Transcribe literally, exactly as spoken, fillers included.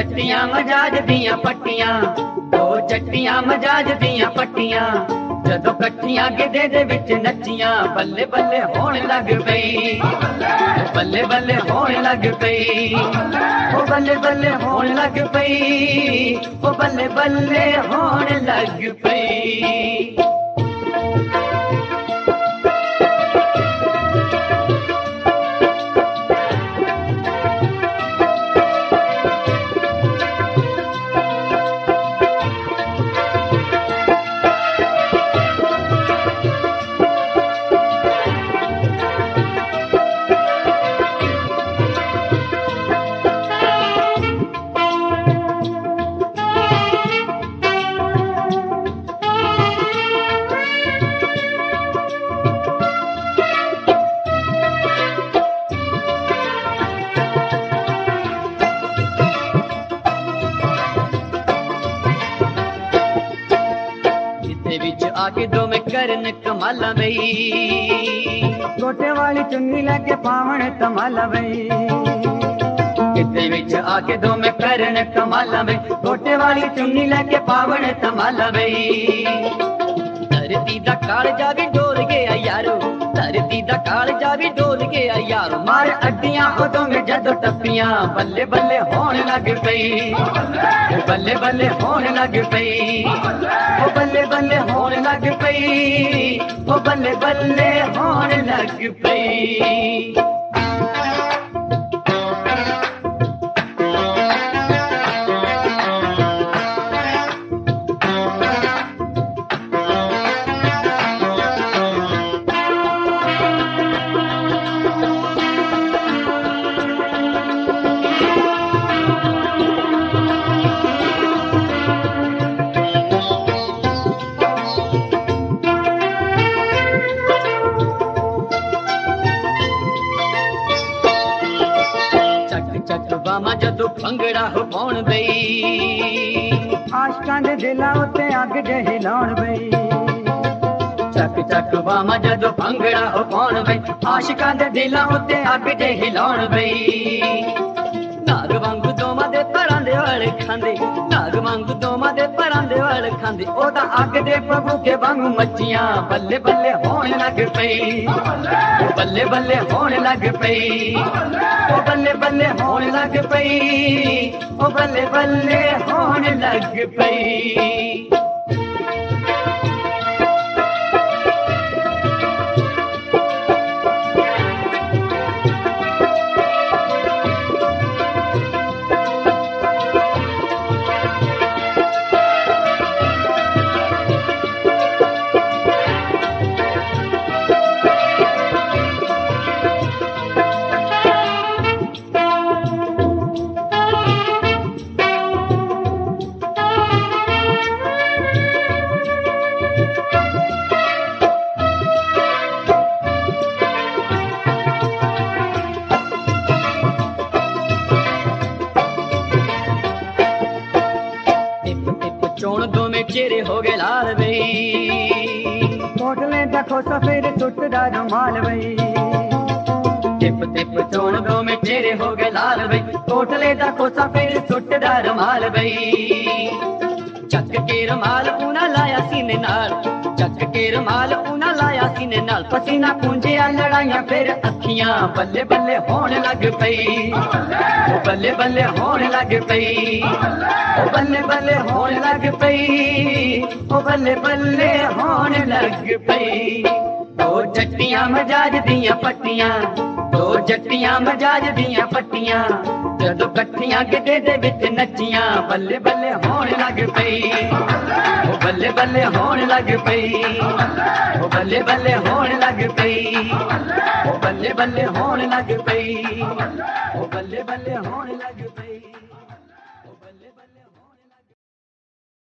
ਚੱਟੀਆਂ ਮਜਾਜ ਦੀਆਂ ਪੱਟੀਆਂ, ਦੋ ਚੱਟੀਆਂ ਮਜਾਜ ਦੀਆਂ ਪੱਟੀਆਂ, ਜਦੋਂ ਇਕੱਠੀਆਂ ਗਿੱਧੇ ਦੇ ਵਿੱਚ ਨੱਚੀਆਂ, ਬੱਲੇ ਬੱਲੇ ਹੋਣ ਲੱਗ ਪਈ, ਬੱਲੇ ਬੱਲੇ ਹੋਣ ਲੱਗ ਪਈ, ਉਹ ਬੱਲੇ ਬੱਲੇ ਹੋਣ ਲੱਗ ਪਈ, ਉਹ ਬੱਲੇ ਬੱਲੇ ਹੋਣ ਲੱਗ ਪਈ। ਵਿੱਚ ਆ ਕੇ ਦੋਵੇਂ ਕਰਨ ਕਮਾਲਾਂ ਬਈ, ਗੋਟੇ ਵਾਲੀ ਚੁੰਨੀ ਲੈ ਕੇ ਪਾਵਣ ਕਮਾਲਾਂ ਬਈ, ਕਿਤੇ ਵਿੱਚ ਆ ਕੇ ਦੋਵੇਂ ਕਰਨ ਕਮਾਲਾਂ ਬਈ, ਗੋਟੇ ਵਾਲੀ ਚੁੰਨੀ ਲੈ ਕੇ ਪਾਵਣ ਕਮਾਲਾਂ ਬਈ। ਧਰਤੀ ਦਾ ਕਾਲਜਾ ਵੀ ਡੋਲ ਗਿਆ ਯਾਰੋ, ਧਰਤੀ ਦਾ ਕਾਲਜਾ ਵੀ ਡੋਲ ਗਿਆ ਯਾਰੋ, ਮਾਰ ਅੱਡੀਆਂ ਉਦੋਂ ਮੈਂ ਜਦੋਂ ਟੱਪੀਆਂ, ਬੱਲੇ ਬੱਲੇ ਹੋਣ ਲੱਗ ਪਈ, ਬੱਲੇ ਬੱਲੇ ਹੋਣ ਲੱਗ ਪਈ, ਉਹ ਬੱਲੇ ਬੱਲੇ ਹੋਣ ਲੱਗ ਪਈ, ਉਹ ਬੱਲੇ ਬੱਲੇ ਹੋਣ ਲੱਗ ਪਈ। ਚੱਕ ਬਾਵਾਂ ਜਦੋਂ ਭੰਗੜਾ ਹੋ ਪਾਉਣ ਬਈ, ਆਸ਼ਕਾਂ ਦੇ ਦਿਲਾਂ ਉੱਤੇ ਅੱਗ ਜਿਹੀ ਲਾਉਣ ਬਈ, ਚੱਕ ਚੱਕ ਬਾਵਾਂ ਜਦੋਂ ਭੰਗੜਾ ਹੋ ਪਾਉਣ ਬਈ, ਆਸ਼ਕਾਂ ਦੇ ਦਿਲਾਂ ਉੱਤੇ ਅੱਗ ਜਿਹੀ ਲਾਉਣ ਬਈ। ਨਾਗ ਵਾਂਗੂ ਦੋਵਾਂ ਦੇ ਪਰਾਂ ਦੇ ਵਾਲ ਖਾਂਦੇ, ਨਾਗ ਵਾਂਗੂ ਦੋਵਾਂ ਦੇ ਪਰਾਂ ਦੇ ਵਾਲ ਖਾਂਦੇ, ਉਹ ਤਾਂ ਅੱਗ ਦੇ ਭਭੂਕੇ ਵਾਂਗੂ ਮੱਚੀਆਂ, ਬੱਲੇ ਬੱਲੇ ਹੋਣ ਲੱਗ ਪਈ, ਬੱਲੇ ਬੱਲੇ ਹੋਣ ਲੱਗ ਪਈ, ਉਹ ਬੱਲੇ ਬੱਲੇ ਹੋਣ ਲੱਗ ਪਈ, ਉਹ ਬੱਲੇ ਬੱਲੇ ਹੋਣ ਲੱਗ ਪਈ। ਚੋਣ ਦੋਵੇਂ ਚਿਹਰੇ ਹੋ ਗਏ ਲਾਲ ਬਈ, ਕੋਟਲੇ ਦਾ ਖੋਸਾ ਫਿਰ ਟੁੱਟਦਾ ਰੁਮਾਲ ਬਈ, ਟਿਪ ਟਿਪ ਚੋਣ ਦੋਵੇਂ ਚਿਹਰੇ ਹੋ ਗਏ ਲਾਲ ਬਈ, ਕੋਟਲੇ ਦਾ ਖੋਸਾ ਫਿਰ ਟੁੱਟਦਾ ਰੁਮਾਲ ਬਈ। ਚੱਕ ਕੇ ਰੁਮਾਲ ਉਹਨਾਂ ਲਾਇਆ ਸੀਨੇ ਨਾਲ, ਚੱਕ ਕੇ ਰੁਮਾਲ ਉਹਨਾਂ ਲਾਇਆ ਸੀਨੇ ਨਾਲ, ਪਸੀਨਾ ਪੂੰਝਿਆ ਲੜਾਈਆਂ ਫਿਰ ਅੱਖੀਆਂ, ਬੱਲੇ ਬੱਲੇ ਹੋਣ ਲੱਗ ਪਈ, ਉਹ ਬੱਲੇ ਬੱਲੇ ਹੋਣ ਲੱਗ ਪਈ, ਉਹ ਬੱਲੇ ਬੱਲੇ ਹੋਣ ਲੱਗ ਪਈ, ਉਹ ਬੱਲੇ ਬੱਲੇ ਹੋਣ ਲੱਗ ਪਈ। ਦੋ ਜੱਟੀਆਂ ਮਜਾਜ ਦੀਆਂ ਪੱਟੀਆਂ, ਦੋ ਜੱਟੀਆਂ ਮਜਾਜ ਦੀਆਂ ਪੱਟੀਆਂ, ਜਦੋਂ ਇਕੱਠੀਆਂ ਗਿੱਧੇ ਦੇ ਵਿੱਚ ਨੱਚੀਆਂ, ਬੱਲੇ ਬੱਲੇ ਹੋਣ ਲੱਗ ਪਈ, ਉਹ ਬੱਲੇ ਬੱਲੇ ਹੋਣ ਲੱਗ ਪਈ, ਉਹ ਬੱਲੇ ਬੱਲੇ ਹੋਣ ਲੱਗ ਪਈ, ਉਹ ਬੱਲੇ ਬੱਲੇ ਹੋਣ ਲੱਗ ਪਈ।